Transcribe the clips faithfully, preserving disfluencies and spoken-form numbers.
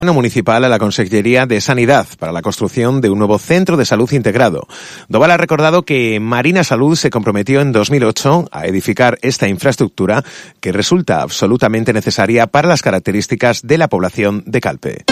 municipal a la Consellería de Sanidad para la construcción de un nuevo centro de salud integrado. Doval ha recordado que Marina Salud se comprometió en dos mil ocho a edificar esta infraestructura que resulta absolutamente necesaria para las características de la población de Calpe.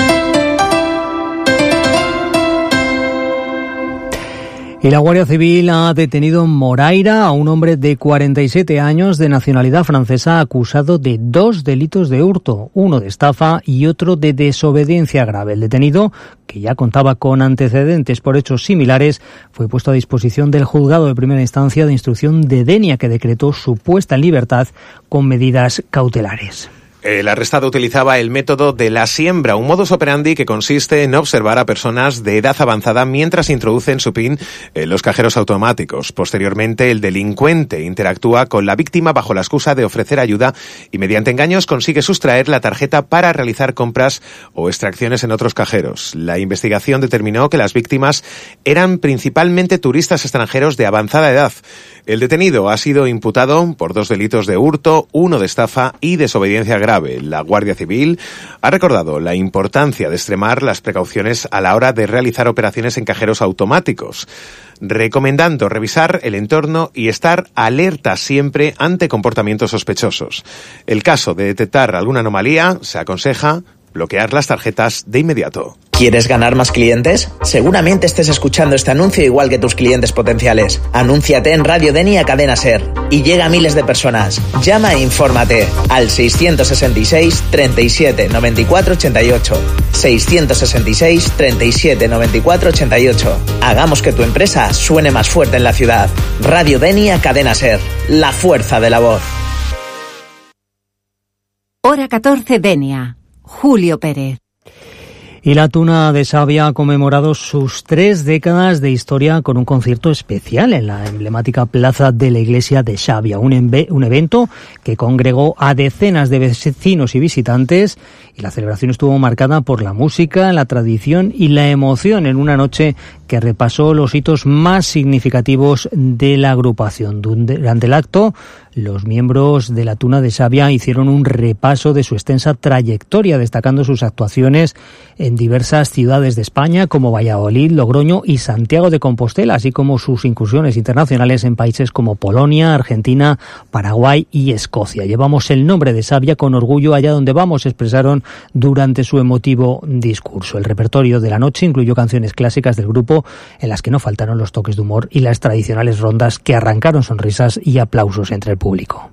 Y la Guardia Civil ha detenido en Moraira a un hombre de cuarenta y siete años de nacionalidad francesa acusado de dos delitos de hurto, uno de estafa y otro de desobediencia grave. El detenido, que ya contaba con antecedentes por hechos similares, fue puesto a disposición del juzgado de primera instancia de instrucción de Denia, que decretó su puesta en libertad con medidas cautelares. El arrestado utilizaba el método de la siembra, un modus operandi que consiste en observar a personas de edad avanzada mientras introducen su PIN en los cajeros automáticos. Posteriormente, el delincuente interactúa con la víctima bajo la excusa de ofrecer ayuda y mediante engaños consigue sustraer la tarjeta para realizar compras o extracciones en otros cajeros. La investigación determinó que las víctimas eran principalmente turistas extranjeros de avanzada edad. El detenido ha sido imputado por dos delitos de hurto, uno de estafa y desobediencia grave. La Guardia Civil ha recordado la importancia de extremar las precauciones a la hora de realizar operaciones en cajeros automáticos, recomendando revisar el entorno y estar alerta siempre ante comportamientos sospechosos. En caso de detectar alguna anomalía, se aconseja bloquear las tarjetas de inmediato. ¿Quieres ganar más clientes? Seguramente estés escuchando este anuncio igual que tus clientes potenciales. Anúnciate en Radio Denia Cadena Ser y llega a miles de personas. Llama e infórmate al seiscientos sesenta y seis, treinta y siete, noventa y cuatro, ochenta y ocho. seiscientos sesenta y seis, treinta y siete, noventa y cuatro, ochenta y ocho. Hagamos que tu empresa suene más fuerte en la ciudad. Radio Denia Cadena Ser. La fuerza de la voz. Hora catorce Denia. Julio Pérez. Y la Tuna de Xàbia ha conmemorado sus tres décadas de historia con un concierto especial en la emblemática plaza de la iglesia de Xàbia, un, enve- un evento que congregó a decenas de vecinos y visitantes, y la celebración estuvo marcada por la música, la tradición y la emoción en una noche que repasó los hitos más significativos de la agrupación. Durante el acto, los miembros de la Tuna de Xàbia hicieron un repaso de su extensa trayectoria, destacando sus actuaciones en diversas ciudades de España como Valladolid, Logroño y Santiago de Compostela, así como sus incursiones internacionales en países como Polonia, Argentina, Paraguay y Escocia. Llevamos el nombre de Xàbia con orgullo allá donde vamos, expresaron durante su emotivo discurso. El repertorio de la noche incluyó canciones clásicas del grupo, en las que no faltaron los toques de humor y las tradicionales rondas que arrancaron sonrisas y aplausos entre el público.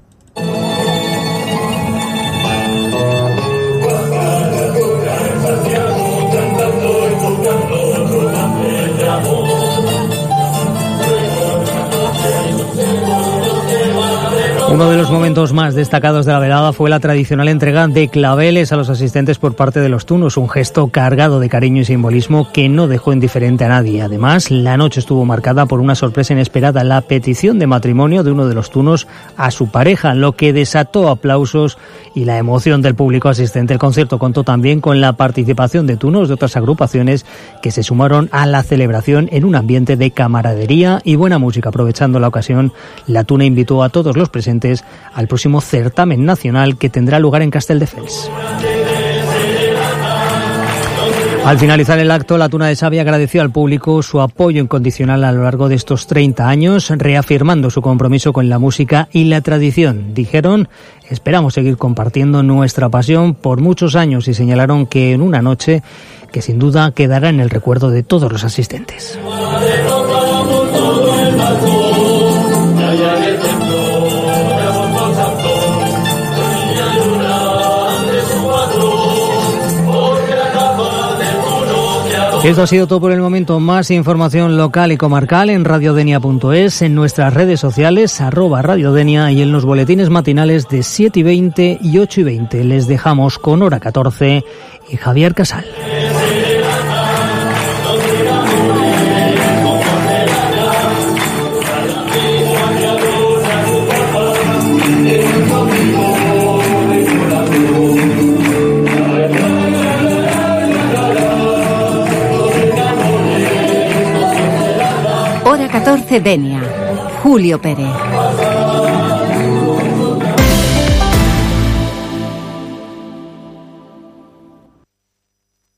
Uno de los momentos más destacados de la velada fue la tradicional entrega de claveles a los asistentes por parte de los tunos, un gesto cargado de cariño y simbolismo que no dejó indiferente a nadie. Además, la noche estuvo marcada por una sorpresa inesperada, la petición de matrimonio de uno de los tunos a su pareja, lo que desató aplausos y la emoción del público asistente. El concierto contó también con la participación de tunos de otras agrupaciones que se sumaron a la celebración en un ambiente de camaradería y buena música. Aprovechando la ocasión, la Tuna invitó a todos los presentes al próximo certamen nacional que tendrá lugar en Castelldefels. Al finalizar el acto, la Tuna de Xàbia agradeció al público su apoyo incondicional a lo largo de estos treinta años, reafirmando su compromiso con la música y la tradición. Dijeron: esperamos seguir compartiendo nuestra pasión por muchos años, y señalaron que en una noche que sin duda quedará en el recuerdo de todos los asistentes. Esto ha sido todo por el momento. Más información local y comarcal en radiodenia punto es, en nuestras redes sociales, arroba radiodenia, y en los boletines matinales de siete y veinte y ocho y veinte. Les dejamos con Hora catorce y Javier Casal. Hora catorce Denia. Julio Pérez.